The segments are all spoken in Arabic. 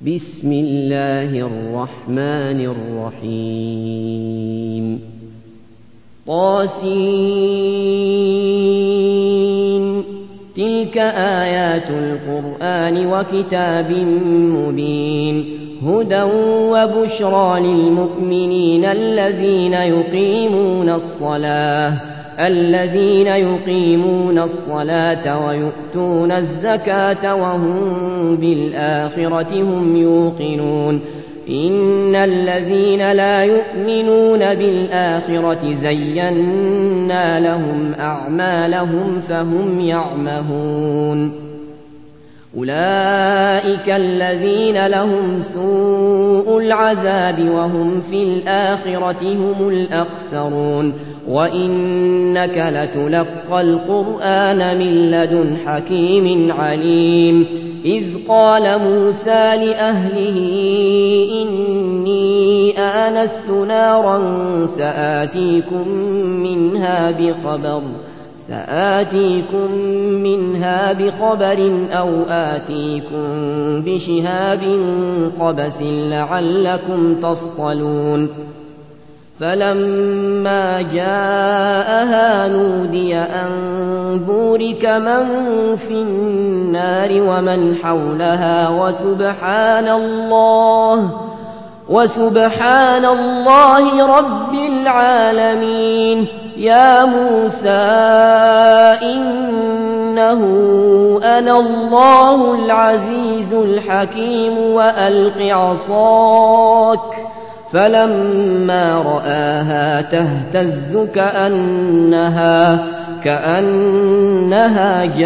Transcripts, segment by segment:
بسم الله الرحمن الرحيم طاسين تلك آيات القرآن وكتاب مبين هدى وبشرى للمؤمنين الذين يقيمون الصلاة ويؤتون الزكاة وهم بالآخرة هم يوقنون إن الذين لا يؤمنون بالآخرة زينا لهم أعمالهم فهم يعمهون أولئك الذين لهم سوء العذاب وهم في الآخرة هم الأخسرون وإنك لتلقى القرآن من لدن حكيم عليم إذ قال موسى لأهله إني آنست نارا سآتيكم منها بخبر أو آتيكم بشهاب قبس لعلكم تصطلون فلما جاءها نودي أن بورك من في النار ومن حولها وسبحان الله رب العالمين يا موسى إنه أنا الله العزيز الحكيم وألق عصاك فلما رآها تهتز كأنها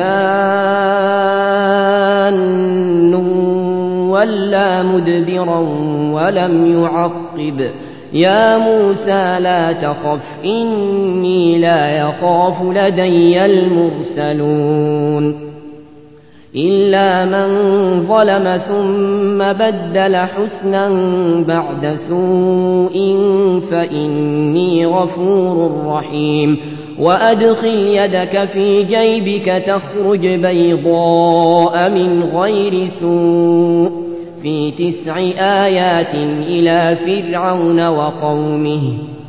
جان ولا مدبرا ولم يعقب يا موسى لا تخف إني لا يخاف لدي المرسلون إلا من ظلم ثم بدل حسنا بعد سوء فإني غفور رحيم وأدخل يدك في جيبك تخرج بيضاء من غير سوء في 9 آيات إلى فرعون وقومه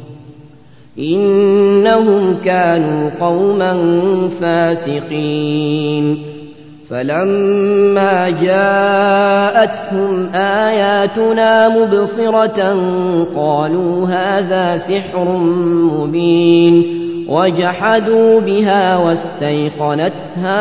إنهم كانوا قوما فاسقين فلما جاءتهم آياتنا مبصرة قالوا هذا سحر مبين وجحدوا بها واستيقنتها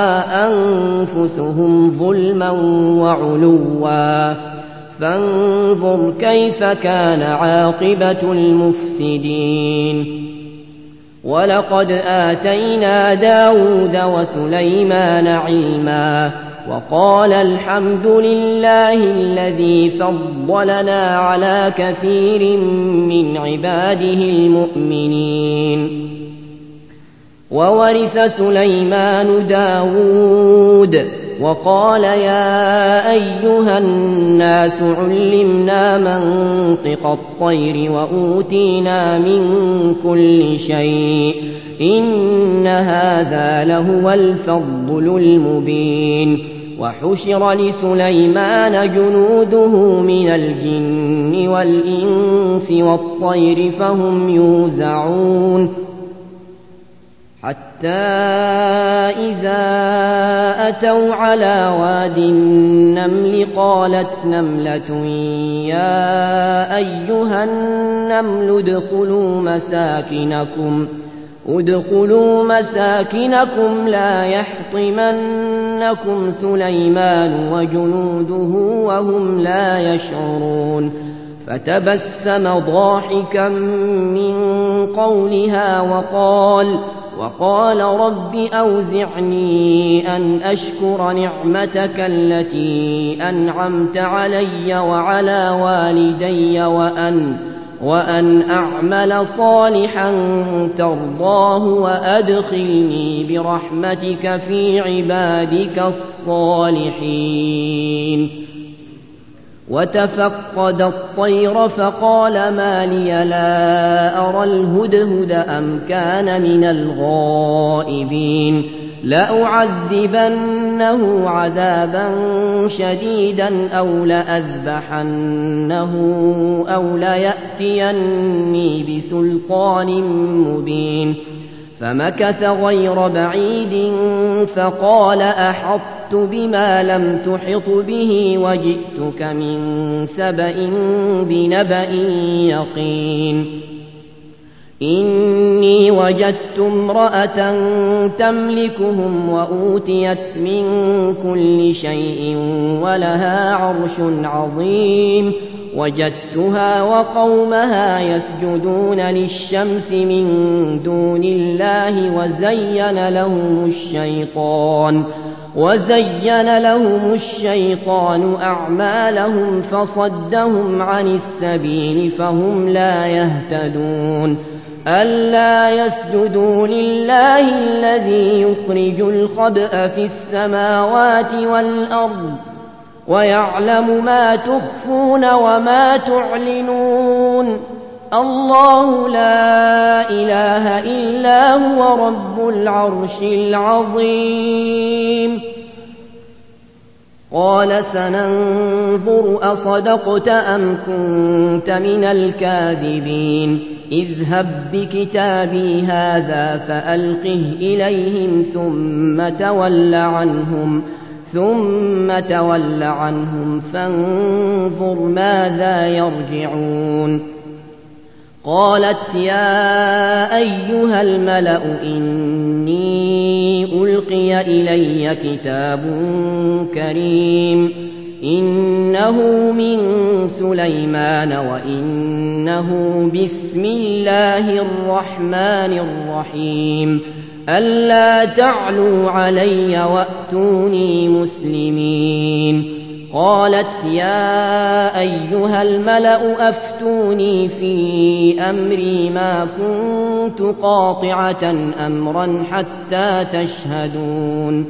أنفسهم ظلما وعلوا فانظر كيف كان عاقبة المفسدين ولقد آتينا داود وسليمان علما وقال الحمد لله الذي فضلنا على كثير من عباده المؤمنين وورث سليمان داود وقال يا أيها الناس علمنا منطق الطير وأوتينا من كل شيء إن هذا لهو الفضل المبين وحشر لسليمان جنوده من الجن والإنس والطير فهم يوزعون حتى إذا أتوا على واد النمل قالت نملة يا أيها النمل ادخلوا مساكنكم لا يحطمنكم سليمان وجنوده وهم لا يشعرون فتبسم ضاحكا من قولها وقال رب أوزعني أن أشكر نعمتك التي أنعمت علي وعلى والدي وأن أعمل صالحا ترضاه وأدخلني برحمتك في عبادك الصالحين وتفقد الطير فقال ما لي لا أرى الهدهد أم كان من الغائبين لأعذبنه عذابا شديدا أو لأذبحنه أو ليأتيني بسلطان مبين. فمكث غير بعيد فقال أحطت بما لم تحط به وجئتك من سبأ بنبأ يقين. إني وجدت امرأة تملكهم وأوتيت من كل شيء ولها عرش عظيم. وجدتها وقومها يسجدون للشمس من دون الله وزين لهم الشيطان أعمالهم فصدهم عن السبيل فهم لا يهتدون. ألا يسجدوا لله الذي يخرج الخبأ في السماوات والأرض ويعلم ما تخفون وما تعلنون. الله لا إله إلا هو رب العرش العظيم. قال سننظر أصدقت أم كنت من الكاذبين. اذهب بكتابي هذا فألقه إليهم ثم تول عنهم فانظر ماذا يرجعون. قالت يا أيها الملأ إني ألقي إلي كتاب كريم إنه من سليمان وإنه بسم الله الرحمن الرحيم ألا تعلوا علي وأتوني مسلمين. قالت يا أيها الملأ أفتوني في أمري ما كنت قاطعة أمرا حتى تشهدون.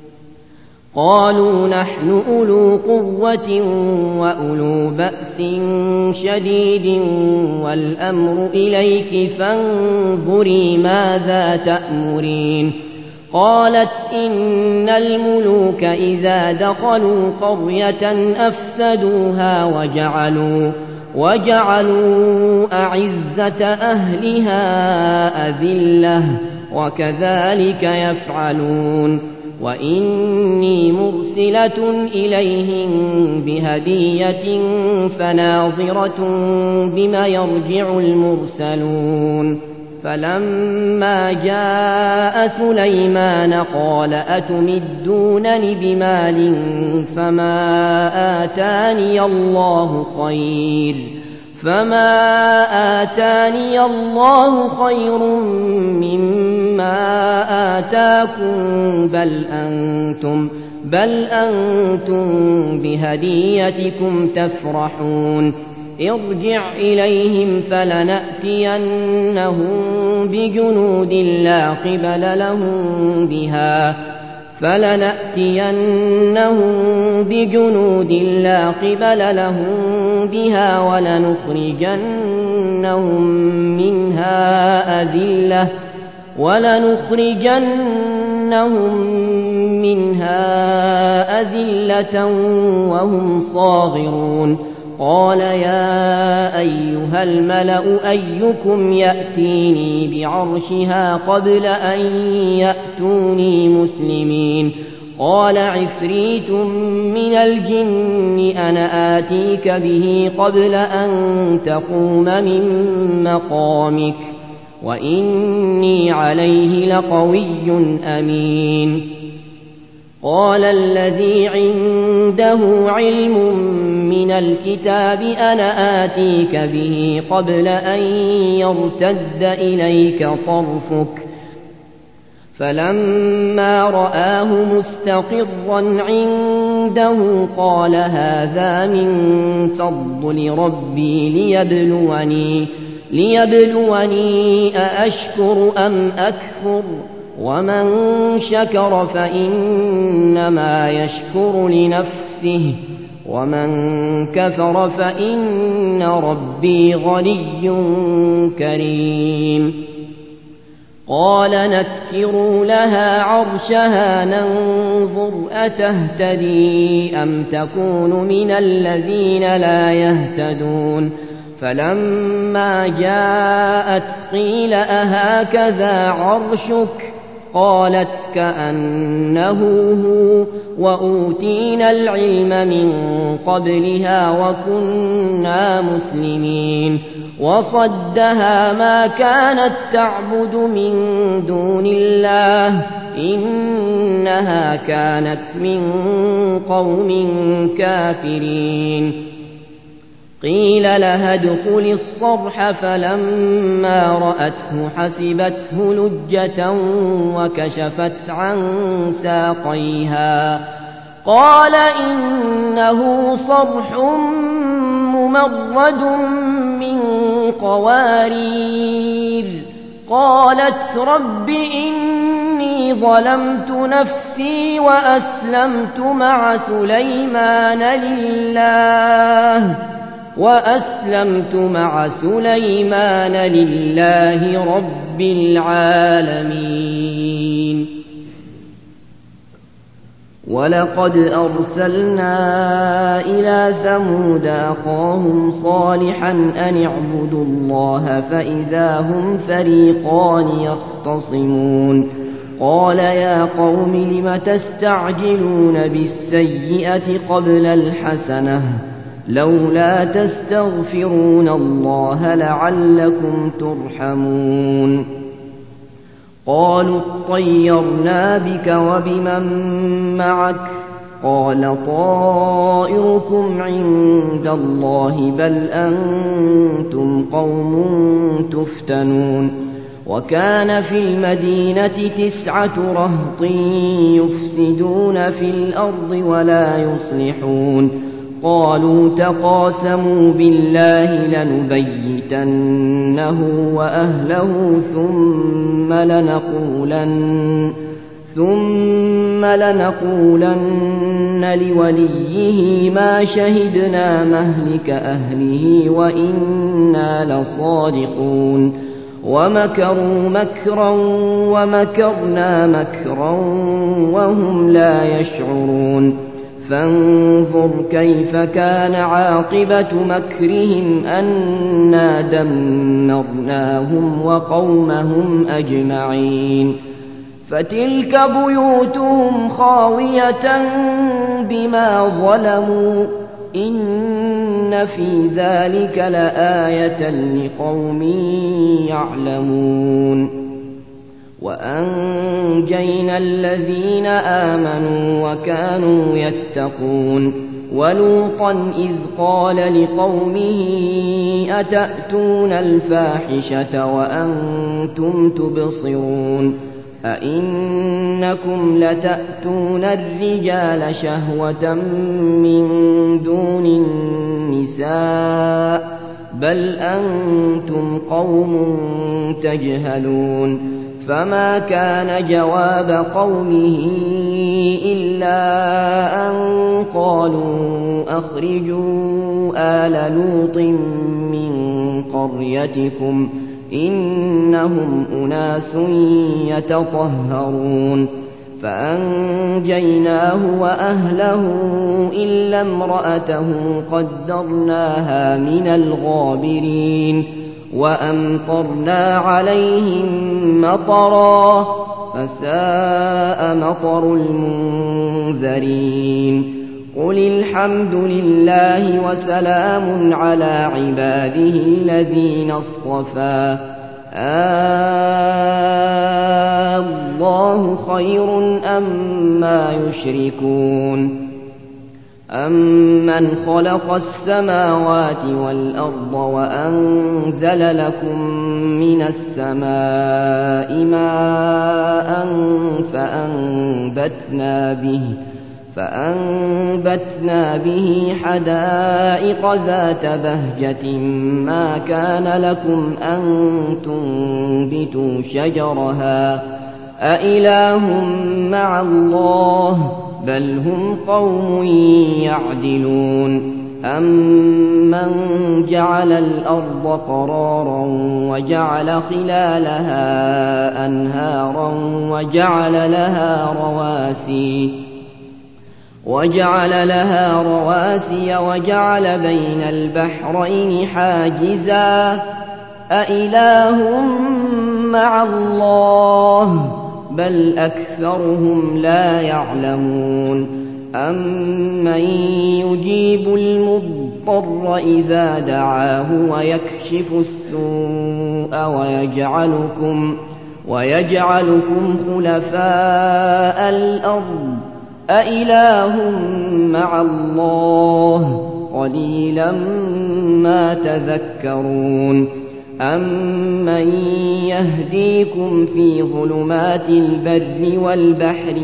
قالوا نحن أولو قوة وأولو بأس شديد والأمر إليك فانظري ماذا تأمرين. قالت إن الملوك إذا دخلوا قرية أفسدوها وجعلوا أعزة أهلها أذلة وكذلك يفعلون. وإني مرسلة إليهم بهدية فناظرة بما يرجع المرسلون. فلما جاء سليمان قال أتمدونني بمال فما آتاني الله خير مما آتاكم بل أنتم بهديتكم تفرحون. ارجع إليهم فلنأتينهم بجنود لا قبل لهم بها ولنخرجنهم منها أذلة وهم صاغرون. قال يا أيها الملأ أيكم يأتيني بعرشها قبل أن يأتوني مسلمين. قال عفريت من الجن أنا آتيك به قبل أن تقوم من مقامك وإني عليه لقوي أمين. قال الذي عنده علم من الكتاب أنا آتيك به قبل أن يرتد إليك طرفك. فلما رآه مستقرا عنده قال هذا من فضل ربي ليبلوني أأشكر أم أكفر ومن شكر فإنما يشكر لنفسه ومن كفر فإن ربي غني كريم. قال نكروا لها عرشها ننظر أتهتدي أم تكون من الذين لا يهتدون فلما جاءت قيل أهكذا عرشك قالت كأنه هو وأوتينا العلم من قبلها وكنا مسلمين وصدها ما كانت تعبد من دون الله إنها كانت من قوم كافرين قيل لها ادخل الصرح فلما رأته حسبته لجة وكشفت عن ساقيها قال إنه صرح ممرد من قوارير قالت رب إني ظلمت نفسي وأسلمت مع سليمان لله رب العالمين ولقد أرسلنا إلى ثمود أخاهم صالحا أن اعبدوا الله فإذا هم فريقان يختصمون قال يا قوم لم تستعجلون بالسيئة قبل الحسنة لولا تستغفرون الله لعلكم ترحمون قالوا اطيرنا بك وبمن معك قال طائركم عند الله بل أنتم قوم تفتنون وكان في المدينة 9 رهط يفسدون في الأرض ولا يصلحون قالوا تقاسموا بالله لنبيتنه وأهله ثم لنقولن لوليه ما شهدنا مهلك أهله وإنا لصادقون ومكروا مكرا ومكرنا مكرا وهم لا يشعرون فانظر كيف كان عاقبة مكرهم أنا دمرناهم وقومهم أجمعين فتلك بيوتهم خاوية بما ظلموا إن في ذلك لآية لقوم يعلمون وأنجينا الذين آمنوا وكانوا يتقون ولوطا إذ قال لقومه أتأتون الفاحشة وأنتم تبصرون أئنكم لتأتون الرجال شهوة من دون النساء بل أنتم قوم تجهلون فما كان جواب قومه إلا أن قالوا أخرجوا آل لوط من قريتكم إنهم أناس يتطهرون فأنجيناه وأهله إلا امرأته قدرناها من الغابرين وأمطرنا عليهم مطرا فساء مطر المنذرين قل الحمد لله وسلام على عباده الذين اصطفى الله خير أما يشركون أمن خلق السماوات والأرض وأنزل لكم من السماء ماء فأنبتنا به حدائق ذات بهجة ما كان لكم أن تنبتوا شجرها أإله مع الله بل هم قوم يعدلون أَمَّن جَعَلَ الْأَرْضَ قَرَارًا وَجَعَلَ خِلَالَهَا أَنْهَارًا وَجَعَلَ لَهَا رَوَاسِيَ وَجَعَلَ بَيْنَ الْبَحْرَيْنِ حَاجِزًا أَإِلَٰهٌ مَّعَ اللَّهِ ۚ بَلْ أَكْثَرُهُمْ لَا يَعْلَمُونَ أَمَّن يُجِيبُ الْمُضْطَرَّ إِذَا دَعَاهُ وَيَكْشِفُ السُّوءَ وَيَجْعَلُكُمْ خُلَفَاءَ الْأَرْضِ أَإِلَٰهٌ مَّعَ اللَّهِ ۚ قَلِيلًا مَّا تَذَكَّرُونَ أَمَّن يَهْدِيكُمْ فِي ظُلُمَاتِ الْبَرِّ وَالْبَحْرِ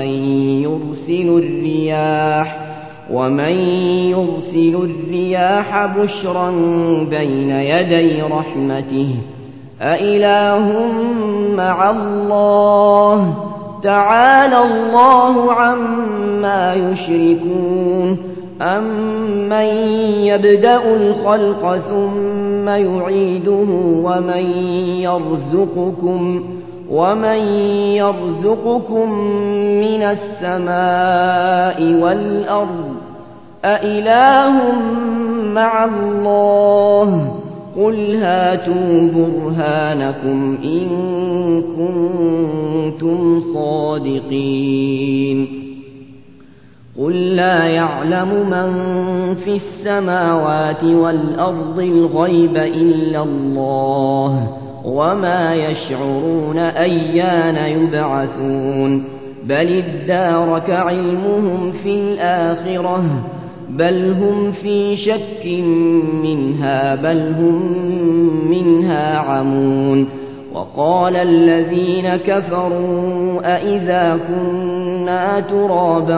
وَمَن يُرْسِلُ الرِّيَاحَ بُشْرًا بَيْنَ يَدَيْ رَحْمَتِهِ أَإِلَٰهٌ مَّعَ اللَّهِ ۚ تَعَالَى اللَّهُ عَمَّا يُشْرِكُونَ أَمَّن يَبْدَأُ الْخَلْقَ ثُمَّ يُعِيدُهُ وَمَن يَرْزُقُكُم مِّنَ السَّمَاءِ وَالْأَرْضِ أَإِلَٰهٌ مَّعَ اللَّهِ ۚ قُلْ هَاتُوا بُرْهَانَكُمْ إِن كُنتُمْ صَادِقِينَ قُل لَّا يَعْلَمُ مَن فِي السَّمَاوَاتِ وَالْأَرْضِ الْغَيْبَ إِلَّا اللَّهُ وَمَا يَشْعُرُونَ أَيَّانَ يُبْعَثُونَ بَلِ ادَّارَكَ عِلْمُهُمْ فِي الْآخِرَةِ بَلْ هُمْ فِي شَكٍّ مِّنْهَا بَلْ هُم مِّنْهَا عَمُونَ وَقَالَ الَّذِينَ كَفَرُوا أَإِذَا كُنَّا تُرَابًا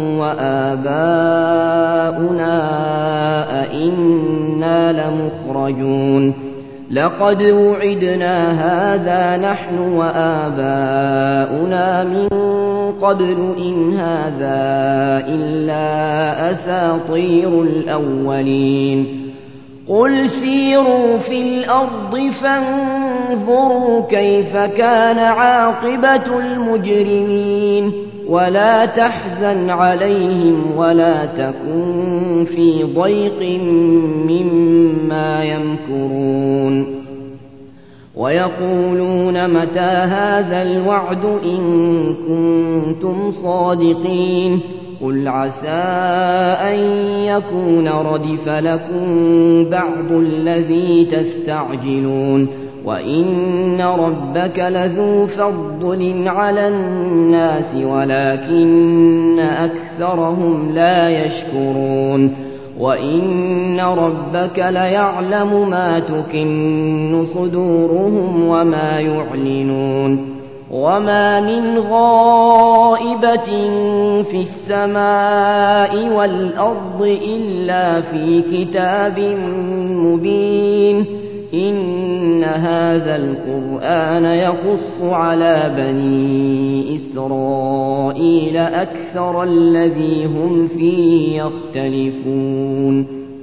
وَآبَاؤُنَا أَإِنَّا لَمُخْرَجُونَ لَقَدْ وُعِدْنَا هَٰذَا نَحْنُ وَآبَاؤُنَا مِن قَبْلُ إِنْ هَٰذَا إِلَّا أَسَاطِيرُ الْأَوَّلِينَ قُلْ سِيرُوا فِي الْأَرْضِ فَانظُرُوا كَيْفَ كَانَ عَاقِبَةُ الْمُجْرِمِينَ وَلَا تَحْزَنْ عَلَيْهِمْ وَلَا تَكُن فِي ضَيْقٍ مِّمَّا يَمْكُرُونَ وَيَقُولُونَ مَتَىٰ هَٰذَا الْوَعْدُ إِن كُنتُمْ صَادِقِينَ قُلْ عَسَىٰ أَن يَكُونَ رَدِفَ لَكُم بَعْضُ الَّذِي تَسْتَعْجِلُونَ وَإِنَّ رَبَّكَ لَذُو فَضْلٍ عَلَى النَّاسِ وَلَٰكِنَّ أَكْثَرَهُمْ لَا يَشْكُرُونَ وَإِنَّ رَبَّكَ لَيَعْلَمُ مَا تُكِنُّ صُدُورُهُمْ وَمَا يُعْلِنُونَ وَمَا مِنْ غَائِبَةٍ فِي السَّمَاءِ وَالْأَرْضِ إِلَّا فِي كِتَابٍ مُّبِينٍ إِنَّ هَٰذَا الْقُرْآنَ يَقُصُّ عَلَىٰ بَنِي إِسْرَائِيلَ أَكْثَرَ الَّذِي هُمْ فِيهِ يَخْتَلِفُونَ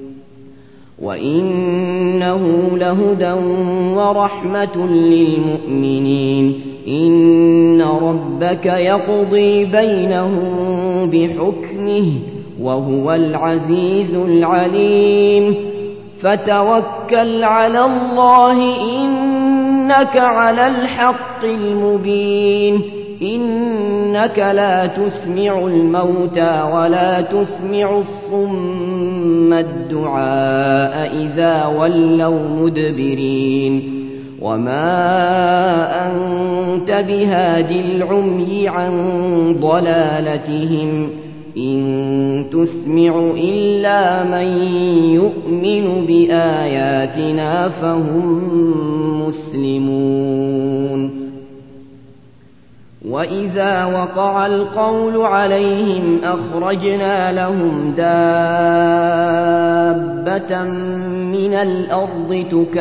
وَإِنَّهُ لَهُدًى وَرَحْمَةٌ لِّلْمُؤْمِنِينَ إِنَّ رَبَّكَ يَقْضِي بَيْنَهُم بِحُكْمِهِ وَهُوَ الْعَزِيزُ الْعَلِيمُ فَتَوَكَّلْ عَلَى اللَّهِ إِنَّكَ عَلَى الْحَقِّ الْمُبِينِ إِنَّكَ لَا تُسْمِعُ الْمَوْتَىٰ وَلَا تُسْمِعُ الصُّمَّ الدُّعَاءَ إِذَا وَلَّوْا مُدْبِرِينَ وَمَا أَنتَ بِهَادِ الْعُمْيِ عَن ضَلَالَتِهِمْ إِن تُسْمِعُ إِلَّا مَن يُؤْمِنُ بِآيَاتِنَا فَهُم مُّسْلِمُونَ وَإِذَا وَقَعَ الْقَوْلُ عَلَيْهِمْ أَخْرَجْنَا لَهُمْ دَابَّةً مِّنَ الْأَرْضِ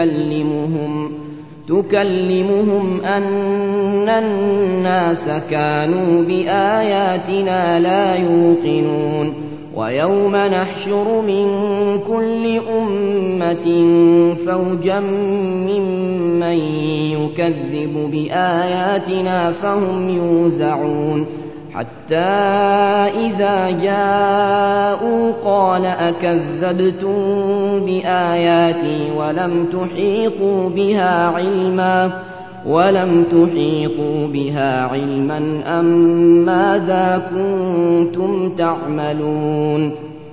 تُكَلِّمُهُمْ أَنَّ النَّاسَ كَانُوا بِآيَاتِنَا لَا يُوقِنُونَ ويوم نحشر من كل أمة فوجا ممن يكذب بآياتنا فهم يوزعون حتى إذا جاءوا قال أكذبتم بآياتي ولم تحيطوا بها علما أم ماذا كنتم تعملون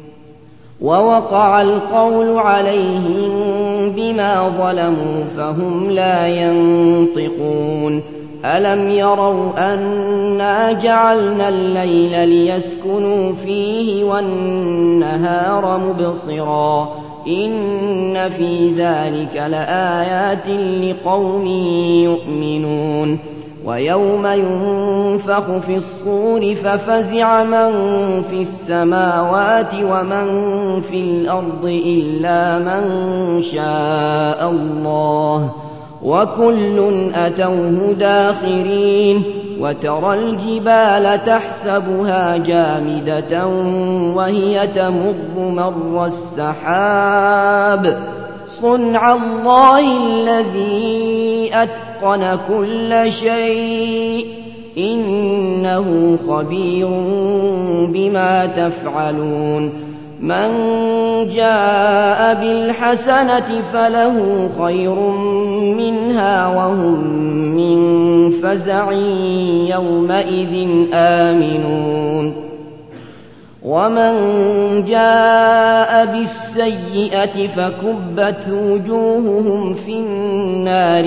ووقع القول عليهم بما ظلموا فهم لا ينطقون ألم يروا أنا جعلنا الليل ليسكنوا فيه والنهار مبصرا إن في ذلك لآيات لقوم يؤمنون ويوم ينفخ في الصور ففزع من في السماوات ومن في الأرض إلا من شاء الله وكل أتوه داخرين وترى الجبال تحسبها جامدة وهي تمر مر السحاب صنع الله الذي أتقن كل شيء إنه خبير بما تفعلون من جاء بالحسنة فله خير منها وهم من فزع يومئذ آمنون ومن جاء بالسيئة فكبت وجوههم في النار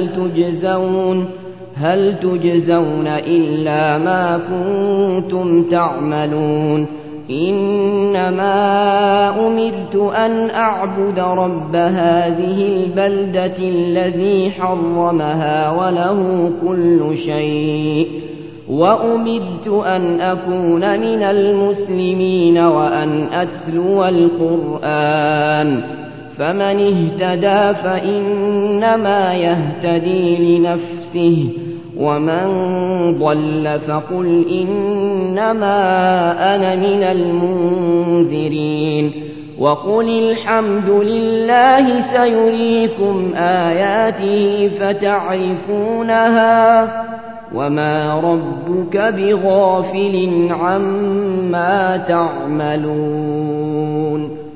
هل تجزون إلا ما كنتم تعملون إنما أمرت أن أعبد رب هذه البلدة الذي حرمها وله كل شيء وأمرت أن أكون من المسلمين وأن أتلو القرآن فمن اهتدى فإنما يهتدي لنفسه ومن ضل فقل إنما أنا من المنذرين وقل الحمد لله سيريكم آياته فتعرفونها وما ربك بغافل عما تعملون